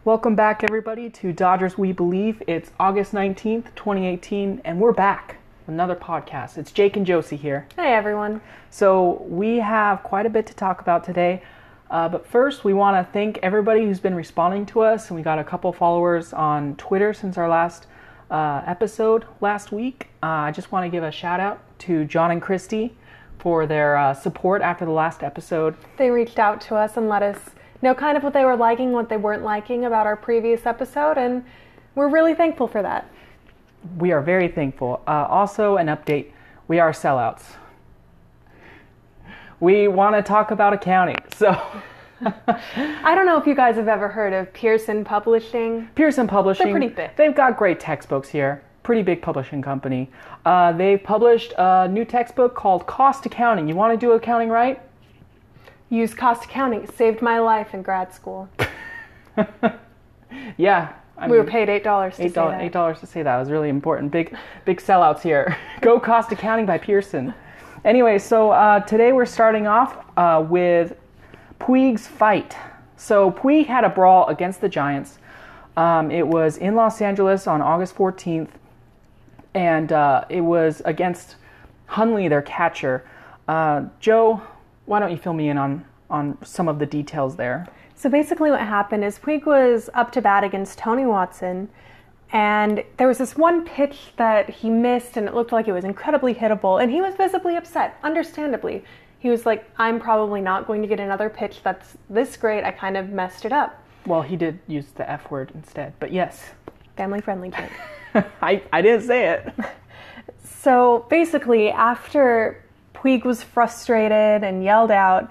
Welcome back, everybody, to Dodgers We Believe. It's August 19th, 2018, and we're back with another podcast. It's Jake and Josie here. Hey, everyone. So we have quite a bit to talk about today. But first, we want to thank everybody who's been responding to us. And we got a couple followers on Twitter since our last episode last week. I just want to give a shout out to John and Christy for their support after the last episode. They reached out to us and let us know kind of what they were liking, what they weren't liking about our previous episode, and we're really thankful for that. We are very thankful. Also, an update, we are sellouts. We want to talk about accounting, so... I don't know if you guys have ever heard of Pearson Publishing. Pearson Publishing. They're pretty big. They've got great textbooks here. Pretty big publishing company. They've published a new textbook called Cost Accounting. You want to do accounting right? Use cost accounting. It saved my life in grad school. Yeah. We were paid $8 to say that. $8 to say that. It was really important. Big sellouts here. Go Cost Accounting by Pearson. Anyway, so today we're starting off with Puig's fight. So Puig had a brawl against the Giants. It was in Los Angeles on August 14th, and it was against Hundley, their catcher. Joe, why don't you fill me in on some of the details there? So basically what happened is Puig was up to bat against Tony Watson, and there was this one pitch that he missed, and it looked like it was incredibly hittable, and he was visibly upset, understandably. He was like, I'm probably not going to get another pitch that's this great. I kind of messed it up. Well, he did use the F word instead, but yes. Family-friendly joke. I didn't say it. So basically, after Puig was frustrated and yelled out,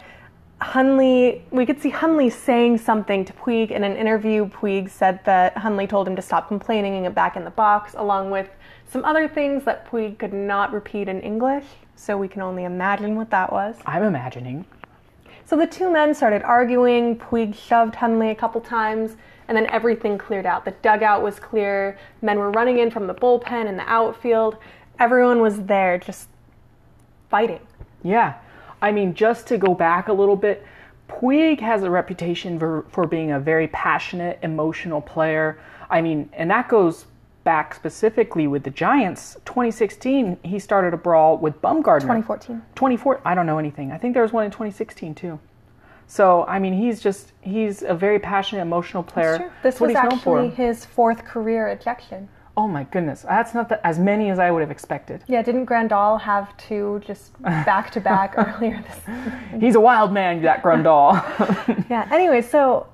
we could see Hundley saying something to Puig in an interview. Puig said that Hundley told him to stop complaining and get back in the box, along with some other things that Puig could not repeat in English, so we can only imagine what that was. I'm imagining. So the two men started arguing. Puig shoved Hundley a couple times, and then everything cleared out. The dugout was clear. Men were running in from the bullpen and the outfield. Everyone was there just fighting. Yeah. I mean, just to go back a little bit, Puig has a reputation for being a very passionate, emotional player. I mean, and that goes back specifically with the Giants. 2016, he started a brawl with Bumgarner. 2014. I don't know anything. I think there was one in 2016 too. So, I mean, he's a very passionate, emotional player. That's true. This was actually his fourth career ejection. Oh my goodness, that's not as many as I would have expected. Yeah, didn't Grandal have two just back-to-back earlier this season? He's a wild man, that Grandal. Yeah, anyway, so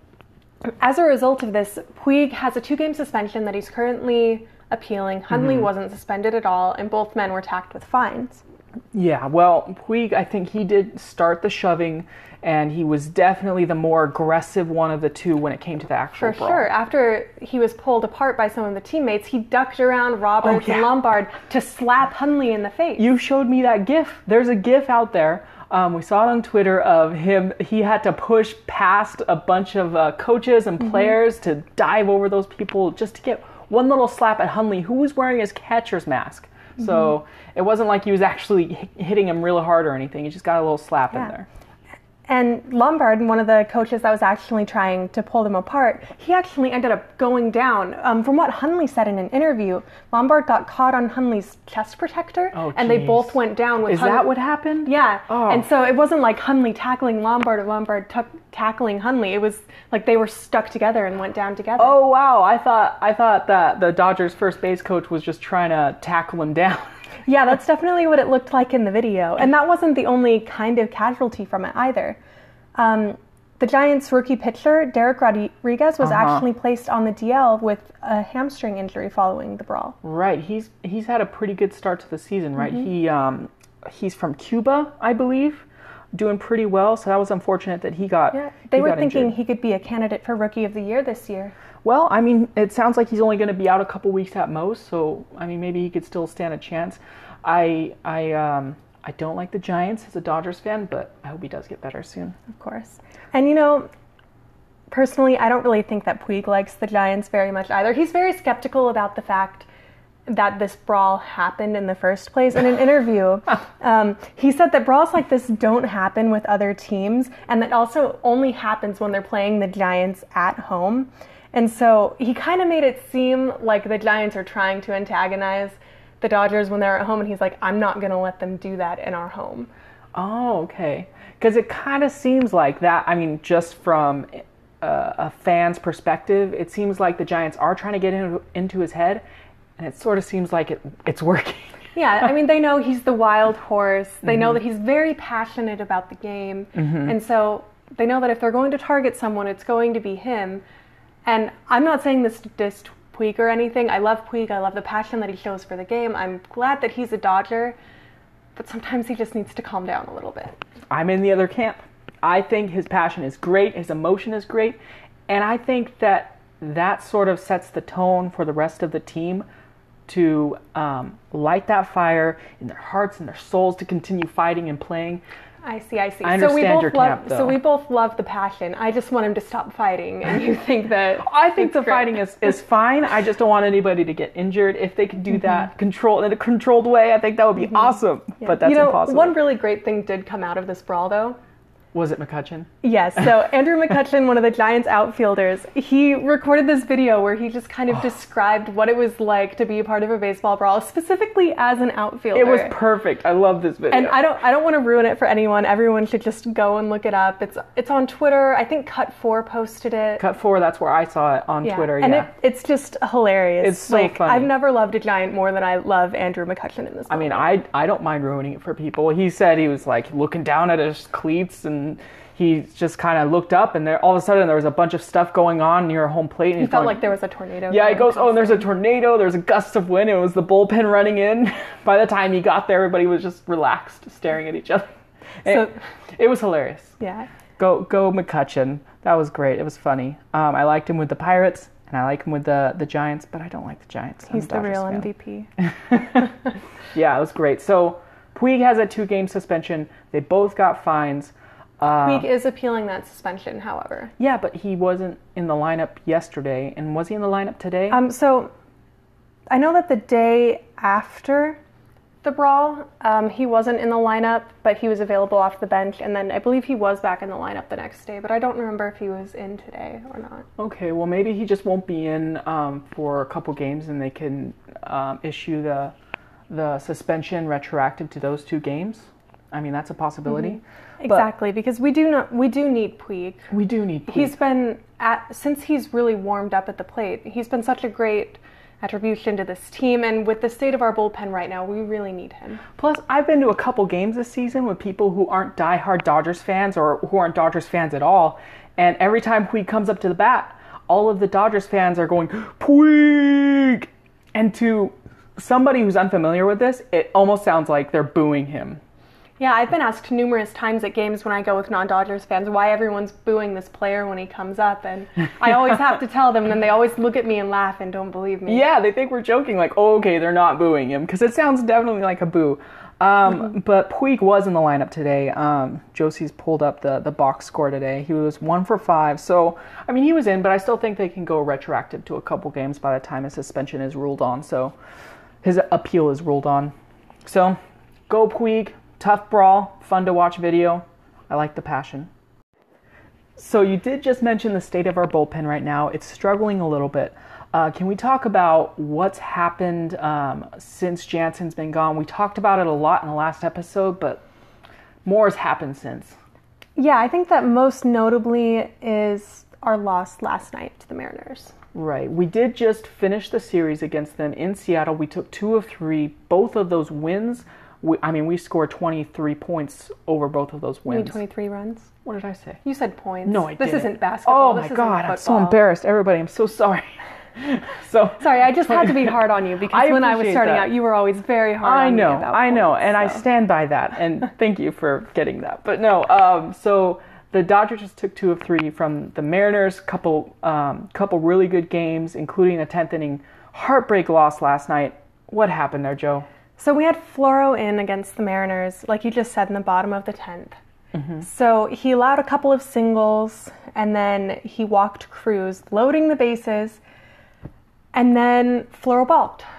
as a result of this, Puig has a 2-game suspension that he's currently appealing. Hundley wasn't suspended at all, and both men were tacked with fines. Yeah, well, Puig, I think he did start the shoving, and he was definitely the more aggressive one of the two when it came to the actual brawl. For sure. After he was pulled apart by some of the teammates, he ducked around Roberts and Lombard to slap Hundley in the face. You showed me that GIF. There's a GIF out there. We saw it on Twitter of him. He had to push past a bunch of coaches and players to dive over those people just to get one little slap at Hundley, who was wearing his catcher's mask. So it wasn't like he was actually hitting him real hard or anything. He just got a little slap in there. And Lombard, one of the coaches that was actually trying to pull them apart, he actually ended up going down. From what Hundley said in an interview, Lombard got caught on Hundley's chest protector, and they both went down with Hundley. Is that what happened? Yeah. Oh. And so it wasn't like Hundley tackling Lombard or Lombard tackling Hundley. It was like they were stuck together and went down together. Oh, wow. I thought that the Dodgers first base coach was just trying to tackle him down. Yeah, that's definitely what it looked like in the video. And that wasn't the only kind of casualty from it either. The Giants' rookie pitcher, Derek Rodriguez, was actually placed on the DL with a hamstring injury following the brawl. Right. He's had a pretty good start to the season, right? He's from Cuba, I believe, doing pretty well. So that was unfortunate that he got injured. They were thinking he could be a candidate for Rookie of the Year this year. Well, I mean, it sounds like he's only going to be out a couple weeks at most, so, I mean, maybe he could still stand a chance. I don't like the Giants as a Dodgers fan, but I hope he does get better soon. Of course. And, you know, personally, I don't really think that Puig likes the Giants very much either. He's very skeptical about the fact that this brawl happened in the first place. In an interview, he said that brawls like this don't happen with other teams, and that also only happens when they're playing the Giants at home. And so he kind of made it seem like the Giants are trying to antagonize the Dodgers when they're at home, and he's like, I'm not going to let them do that in our home. Oh, okay. Because it kind of seems like that, I mean, just from a fan's perspective, it seems like the Giants are trying to get into his head, and it sort of seems like it's working. Yeah, I mean, they know he's the wild horse. They know that he's very passionate about the game. And so they know that if they're going to target someone, it's going to be him. And I'm not saying this to diss Puig or anything. I love Puig. I love the passion that he shows for the game. I'm glad that he's a Dodger, but sometimes he just needs to calm down a little bit. I'm in the other camp. I think his passion is great. His emotion is great. And I think that sort of sets the tone for the rest of the team to light that fire in their hearts and their souls to continue fighting and playing. I see. I understand your camp, though. So we both love the passion. I just want him to stop fighting, and you think that... I think the fighting is fine. I just don't want anybody to get injured. If they could do that in a controlled way, I think that would be awesome. Yeah. But that's impossible. One really great thing did come out of this brawl, though. Was it McCutchen? Yes. So Andrew McCutchen, one of the Giants outfielders, he recorded this video where he just kind of described what it was like to be a part of a baseball brawl, specifically as an outfielder. It was perfect. I love this video. And I don't want to ruin it for anyone. Everyone should just go and look it up. It's on Twitter. I think Cut4 posted it. Cut4, that's where I saw it on Twitter. And it's just hilarious. It's so funny. I've never loved a Giant more than I love Andrew McCutchen in this moment. I mean, I don't mind ruining it for people. He said he was like looking down at his cleats, and he just kind of looked up, and all of a sudden there was a bunch of stuff going on near home plate. And he felt like there was a tornado. Yeah, he goes, and there's a tornado, there's a gust of wind, it was the bullpen running in. By the time he got there, everybody was just relaxed, staring at each other. It was hilarious. Yeah. Go McCutchen. That was great. It was funny. I liked him with the Pirates, and I like him with the Giants, but I don't like the Giants. He's the real MVP. Yeah, it was great. So Puig has a 2-game suspension. They both got fines. Puig is appealing that suspension, however. Yeah, but he wasn't in the lineup yesterday. And was he in the lineup today? So I know that the day after the brawl, he wasn't in the lineup, but he was available off the bench. And then I believe he was back in the lineup the next day, but I don't remember if he was in today or not. Okay, well, maybe he just won't be in for a couple games, and they can issue the suspension retroactive to those 2 games. I mean, that's a possibility. Exactly, because we do need Puig. We do need Puig. He's been since he's really warmed up at the plate. He's been such a great attribution to this team, and with the state of our bullpen right now, we really need him. Plus, I've been to a couple games this season with people who aren't diehard Dodgers fans or who aren't Dodgers fans at all, and every time Puig comes up to the bat, all of the Dodgers fans are going, Puig! And to somebody who's unfamiliar with this, it almost sounds like they're booing him. Yeah, I've been asked numerous times at games when I go with non-Dodgers fans why everyone's booing this player when he comes up, and I always have to tell them, and then they always look at me and laugh and don't believe me. Yeah, they think we're joking, like, oh, okay, they're not booing him, because it sounds definitely like a boo. But Puig was in the lineup today. Josie's pulled up the box score today. He was 1 for 5, so, I mean, he was in, but I still think they can go retroactive to a couple games by the time his suspension is ruled on, so his appeal is ruled on. So, go Puig. Tough brawl, fun to watch video. I like the passion. So you did just mention the state of our bullpen right now. It's struggling a little bit. Can we talk about what's happened since Jansen's been gone? We talked about it a lot in the last episode, but more has happened since. Yeah, I think that most notably is our loss last night to the Mariners. Right. We did just finish the series against them in Seattle. We took 2 of 3. Both of those wins, we scored 23 points over both of those wins. You mean 23 runs? What did I say? You said points. No, I didn't. This isn't basketball. Oh my God, I'm so embarrassed. Everybody, I'm so sorry. Sorry, I just had to be hard on you because when I was starting out, you were always very hard on me about I know, points, and I stand by that, and thank you for getting that. But no, so the Dodgers just took 2 of 3 from the Mariners, couple really good games, including a 10th inning heartbreak loss last night. What happened there, Joe? So we had Floro in against the Mariners, like you just said, in the bottom of the 10th. So he allowed a couple of singles, and then he walked Cruz, loading the bases, and then Floro balked.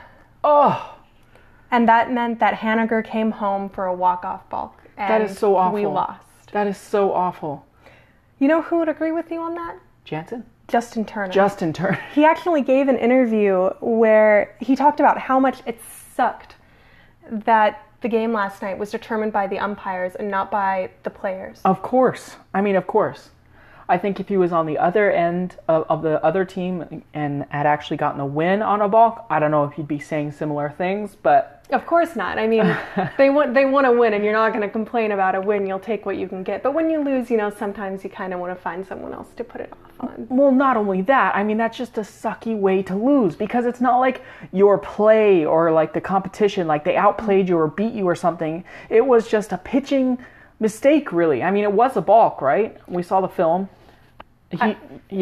Oh, And that meant that Haniger came home for a walk-off balk. And that is so awful. we lost. That is so awful. You know who would agree with you on that? Jansen? Justin Turner. Justin Turner. He actually gave an interview where he talked about how much it sucked that the game last night was determined by the umpires and not by the players. Of course. I mean, of course. I think if he was on the other end of the other team and had actually gotten a win on a balk, I don't know if he'd be saying similar things, but... Of course not. I mean, they want to win, and you're not going to complain about a win. You'll take what you can get. But when you lose, sometimes you kind of want to find someone else to put it off on. Well, not only that, I mean, that's just a sucky way to lose, because it's not like your play or like the competition, like they outplayed you or beat you or something. It was just a pitching mistake, really. I mean, it was a balk, right? We saw the film. I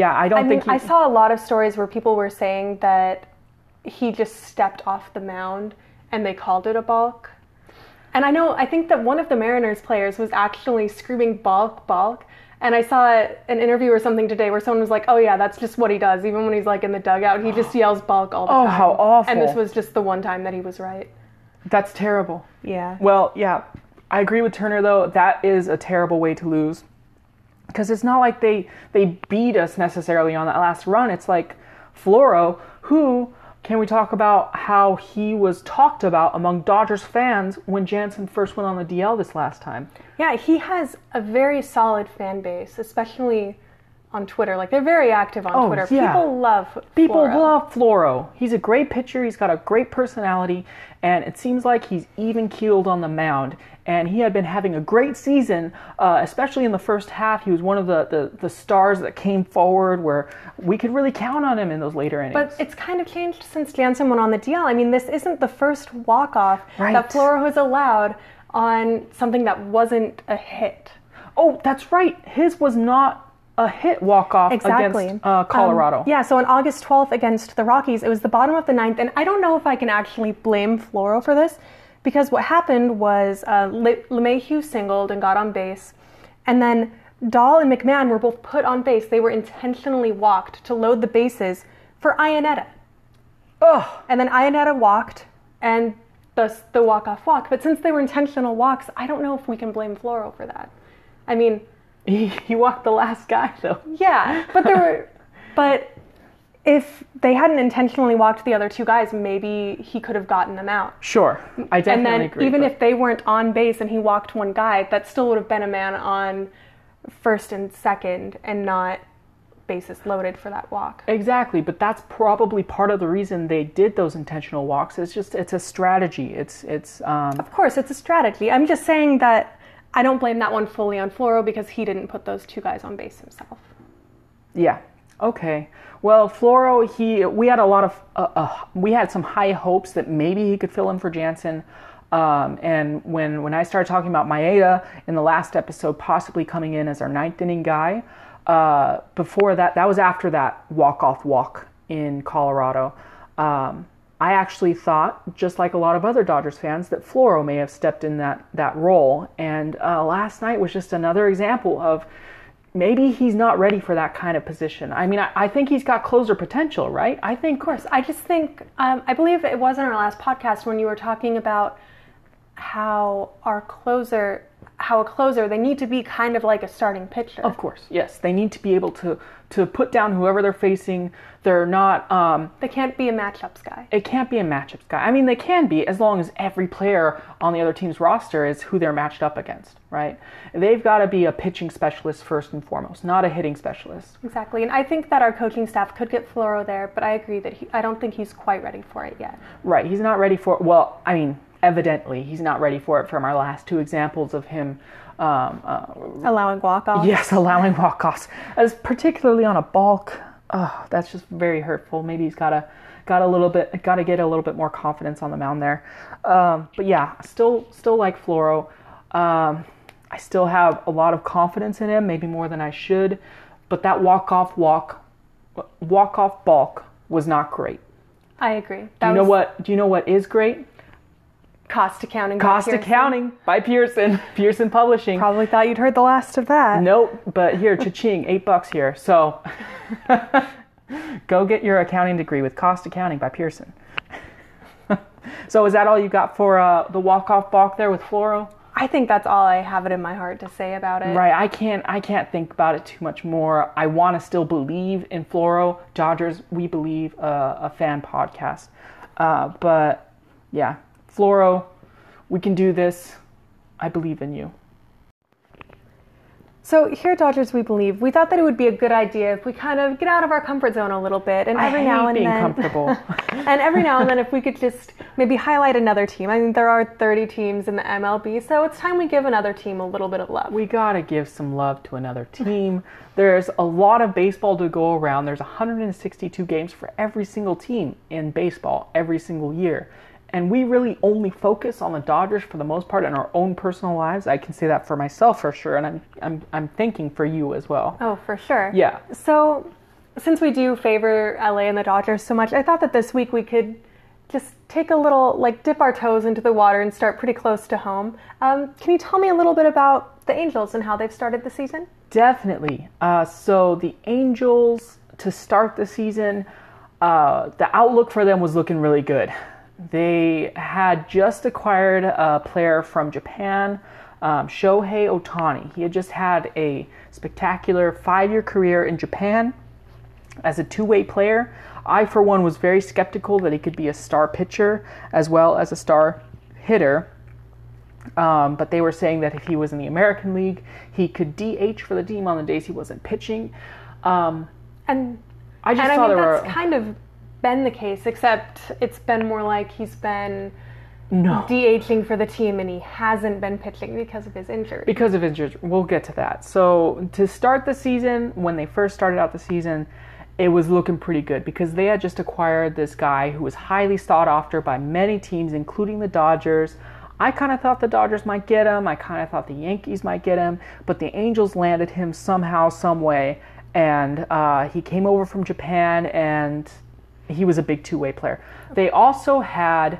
saw a lot of stories where people were saying that he just stepped off the mound and they called it a balk. And I think that one of the Mariners players was actually screaming balk, balk. And I saw an interview or something today where someone was like, oh yeah, that's just what he does. Even when he's like in the dugout, he just yells balk all the time. Oh, how awful. And this was just the one time that he was right. That's terrible. Yeah. Well, yeah, I agree with Turner though. That is a terrible way to lose. Because it's not like they beat us necessarily on that last run. It's like Floro, who, can we talk about how he was talked about among Dodgers fans when Jansen first went on the DL this last time? Yeah, he has a very solid fan base, especially on Twitter. Like, they're very active on Twitter. Yeah. People love Floro. He's a great pitcher. He's got a great personality. And it seems like he's even-keeled on the mound. And he had been having a great season, especially in the first half. He was one of the stars that came forward where we could really count on him in those later innings. But it's kind of changed since Jansen went on the DL. I mean, this isn't the first walk-off Right. that Floro has allowed on something that wasn't a hit. Oh, that's right. His was not a hit walk-off against Colorado. So on August 12th against the Rockies, it was the bottom of the ninth. And I don't know if I can actually blame Floro for this, because what happened was LeMahieu singled and got on base. And then Dahl and McMahon were both put on base. They were intentionally walked to load the bases for Iannetta. Ugh. And then Iannetta walked, and thus the walk-off walk. But since they were intentional walks, I don't know if we can blame Floro for that. I mean... He walked the last guy, though. Yeah, but if they hadn't intentionally walked the other two guys, maybe he could have gotten them out. Sure, I definitely agree. Even if they weren't on base and he walked one guy, that still would have been a man on first and second and not bases loaded for that walk. Exactly, but that's probably part of the reason they did those intentional walks. It's a strategy. Of course, it's a strategy. I'm just saying that I don't blame that one fully on Floro because he didn't put those two guys on base himself. Yeah. Okay. Well, Floro, we had some high hopes that maybe he could fill in for Jansen. And when I started talking about Maeda in the last episode, possibly coming in as our ninth inning guy, before that was after that walk-off walk in Colorado. I actually thought, just like a lot of other Dodgers fans, that Floro may have stepped in that role. And last night was just another example of maybe he's not ready for that kind of position. I mean, I think he's got closer potential, right? Of course. I just think, I believe it was in our last podcast when you were talking about how a closer, they need to be kind of like a starting pitcher. Of course, yes. They need to be able to put down whoever they're facing. They're not... they can't be a matchups guy. It can't be a matchups guy. I mean, they can be as long as every player on the other team's roster is who they're matched up against, right? They've got to be a pitching specialist first and foremost, not a hitting specialist. Exactly, and I think that our coaching staff could get Floro there, but I agree that I don't think he's quite ready for it yet. Right, he's not ready for it. Well, I mean, evidently, he's not ready for it from our last two examples of him... allowing walk-offs? Yes, allowing walk-offs. As particularly on a balk... Oh, that's just very hurtful. Maybe he's got to get a little bit more confidence on the mound there. But yeah, still like Floro. I still have a lot of confidence in him, maybe more than I should. But that walk-off balk was not great. I agree. Do you know what is great? Cost Accounting. By Pearson. Pearson Publishing. Probably thought you'd heard the last of that. Nope, but here, cha-ching, $8 here. So go get your accounting degree with Cost Accounting by Pearson. So is that all you got for the walk-off balk there with Floro? I think that's all I have it in my heart to say about it. Right, I can't think about it too much more. I want to still believe in Floro. Dodgers, we believe, a fan podcast. But yeah, Floro, we can do this. I believe in you. So here at Dodgers We Believe, we thought that it would be a good idea if we kind of get out of our comfort zone a little bit, and every now and being then, comfortable. and every now and then, if we could just maybe highlight another team. I mean, there are 30 teams in the MLB, so it's time we give another team a little bit of love. We gotta give some love to another team. There's a lot of baseball to go around. There's 162 games for every single team in baseball every single year. And we really only focus on the Dodgers for the most part in our own personal lives. I can say that for myself for sure, and I'm thinking for you as well. Oh, for sure. Yeah. So, since we do favor LA and the Dodgers so much, I thought that this week we could just take a little, dip our toes into the water and start pretty close to home. Can you tell me a little bit about the Angels and how they've started the season? Definitely. So the Angels, to start the season, the outlook for them was looking really good. They had just acquired a player from Japan, Shohei Ohtani. He had just had a spectacular 5-year career in Japan as a two-way player. I, for one, was very skeptical that he could be a star pitcher as well as a star hitter. But they were saying that if he was in the American League, he could DH for the team on the days he wasn't pitching. And I just thought that's kind of been the case, except it's been more like he's been DHing for the team and he hasn't been pitching because of his injury. Because of injuries. We'll get to that. So to start the season, when they first started out the season, it was looking pretty good because they had just acquired this guy who was highly sought after by many teams, including the Dodgers. I kind of thought the Dodgers might get him. I kind of thought the Yankees might get him. But the Angels landed him somehow, some way. And he came over from Japan, and he was a big two-way player. They've had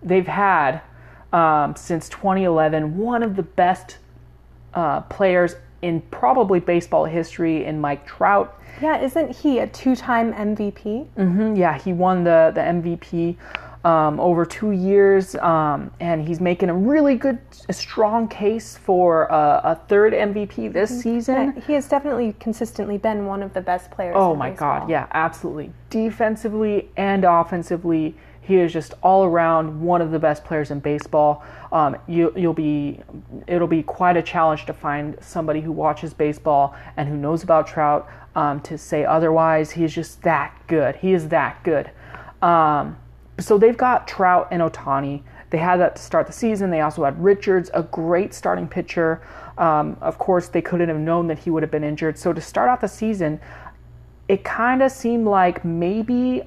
since 2011 one of the best players in probably baseball history in Mike Trout. Yeah, isn't he a 2-time MVP? Mm-hmm, yeah, he won the MVP over 2 years, and he's making a really good, strong case for a third MVP this season. Yeah, he has definitely consistently been one of the best players Oh in my baseball. God, yeah, absolutely. Defensively and offensively, he is just all around one of the best players in baseball. It'll be quite a challenge to find somebody who watches baseball and who knows about Trout to say otherwise. He is just that good. He is that good. So they've got Trout and Ohtani. They had that to start the season. They also had Richards, a great starting pitcher. Of course, they couldn't have known that he would have been injured. So to start out the season, it kind of seemed like maybe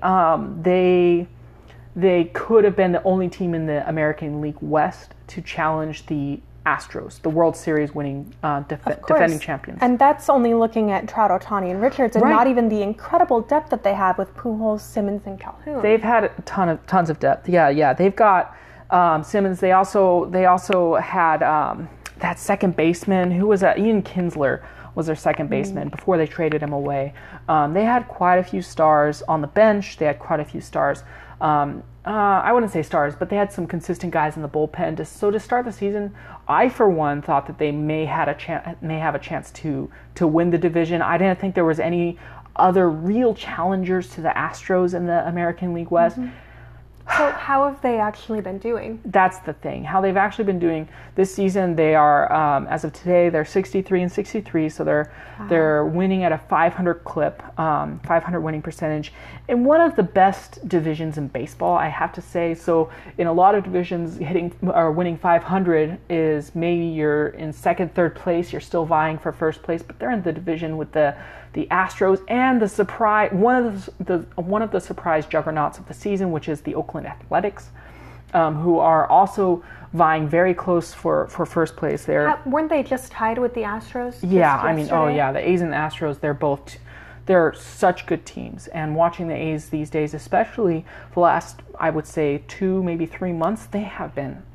they could have been the only team in the American League West to challenge the Astros, the World Series winning defending champions. And that's only looking at Trout, Ohtani, and Richards, and Right. not even the incredible depth that they have with Pujols, Simmons, and Calhoun. They've had tons of depth. Yeah. They've got Simmons. They also had that second baseman. Who was that? Ian Kinsler was their second baseman before they traded him away. They had quite a few stars on the bench. They had quite a few stars. I wouldn't say stars, but they had some consistent guys in the bullpen. So to start the season, I for one thought that they may have a chance to win the division. I didn't think there was any other real challengers to the Astros in the American League West. So how have they actually been doing? That's the thing. How they've actually been doing this season, they are, as of today, they're 63-63, so they're winning at a 500 clip, 500 winning percentage, in one of the best divisions in baseball, I have to say. So in a lot of divisions, winning 500 is maybe you're in second, third place, you're still vying for first place, but they're in the division with the Astros and the surprise, one of the surprise juggernauts of the season, which is the Oakland Athletics, who are also vying very close for first place there. Weren't they just tied with the Astros? Yeah, yesterday? The A's and the Astros, they're such good teams. And watching the A's these days, especially for the last, I would say, 2, maybe 3 months, they have been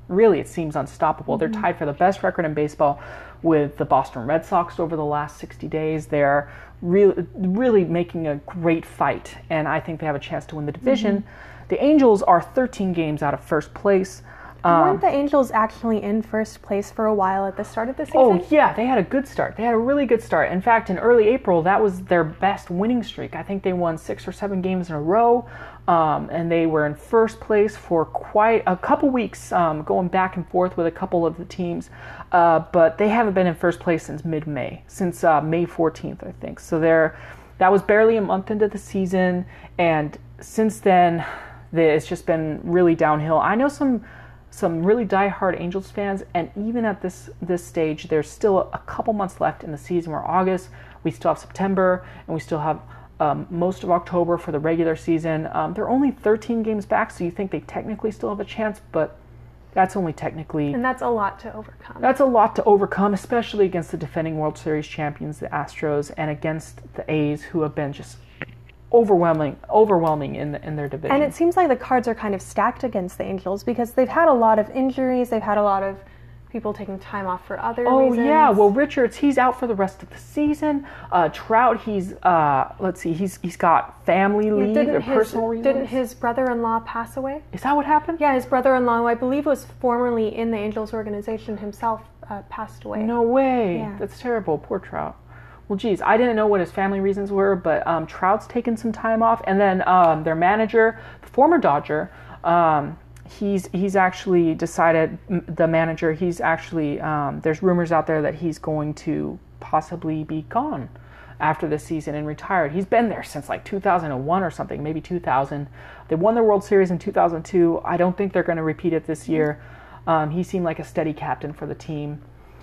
really, it seems unstoppable. They're tied for the best record in baseball with the Boston Red Sox over the last 60 days. They're really making a great fight, and I think they have a chance to win the division. The Angels are 13 games out of first place. Weren't the Angels actually in first place for a while at the start of the season? Oh, yeah, they had a good start. They had a really good start. In fact, in early April, that was their best winning streak. I think they won 6 or 7 games in a row, and they were in first place for quite a couple weeks, going back and forth with a couple of the teams. But they haven't been in first place since mid-May, since May 14th, I think. So that was barely a month into the season, and since then, it's just been really downhill. I know some really diehard Angels fans, and even at this stage, there's still a couple months left in the season. We're August, we still have September, and we still have most of October for the regular season. They're only 13 games back, so you think they technically still have a chance, but that's only technically. And that's a lot to overcome. That's a lot to overcome, especially against the defending World Series champions, the Astros, and against the A's, who have been just overwhelming in their division. And it seems like the cards are kind of stacked against the Angels because they've had a lot of injuries. They've had a lot of people taking time off for other reasons. Oh yeah, well Richards, he's out for the rest of the season. Trout, he's got family leave or personal reasons. Didn't his brother-in-law pass away? Is that what happened? Yeah, his brother-in-law, who I believe was formerly in the Angels organization himself, passed away. No way. Yeah. That's terrible. Poor Trout. Well, geez, I didn't know what his family reasons were, but Trout's taken some time off, and then their manager, the former Dodger, he's actually decided, the manager, he's actually, there's rumors out there that he's going to possibly be gone after this season and retired. He's been there since like 2001 or something, maybe 2000. They won the World Series in 2002. I don't think they're going to repeat it this year. He seemed like a steady captain for the team.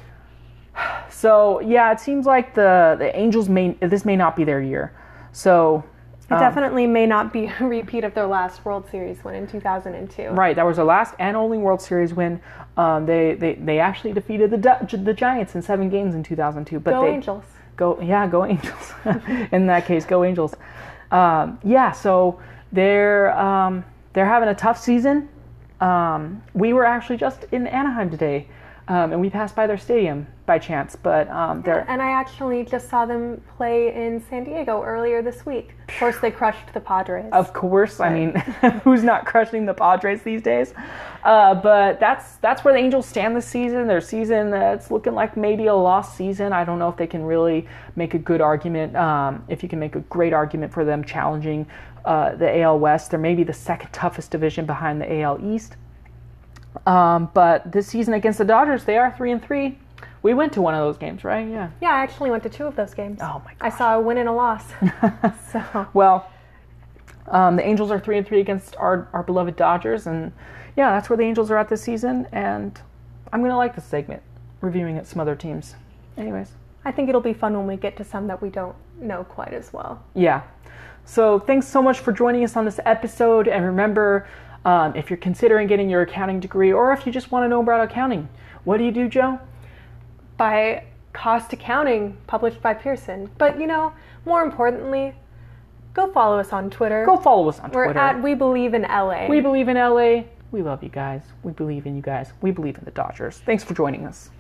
So yeah, it seems like the Angels this may not be their year. So it definitely may not be a repeat of their last World Series win in 2002. Right, that was their last and only World Series win. They actually defeated the Giants in 7 games in 2002. But Angels! Go Angels! In that case, go Angels! So they're having a tough season. We were actually just in Anaheim today. And we passed by their stadium by chance, but and I actually just saw them play in San Diego earlier this week. Of course, they crushed the Padres. Of course, I mean, who's not crushing the Padres these days? But that's where the Angels stand this season. Their season, it's looking like maybe a lost season. I don't know if they can really make a good argument. If you can make a great argument for them challenging the AL West, they're maybe the second toughest division behind the AL East. But this season against the Dodgers, they are 3-3. We went to one of those games, right? Yeah. Yeah, I actually went to 2 of those games. Oh my gosh. I saw a win and a loss. So. Well, the Angels are 3-3 against our beloved Dodgers, and yeah, that's where the Angels are at this season. And I'm gonna like this segment, reviewing some other teams. Anyways, I think it'll be fun when we get to some that we don't know quite as well. Yeah. So thanks so much for joining us on this episode, and remember. If you're considering getting your accounting degree, or if you just want to know about accounting, what do, Joe? By Cost Accounting, published by Pearson. But, more importantly, go follow us on Twitter. Go follow us on Twitter. We're at We Believe in LA. We Believe in LA. We love you guys. We believe in you guys. We believe in the Dodgers. Thanks for joining us.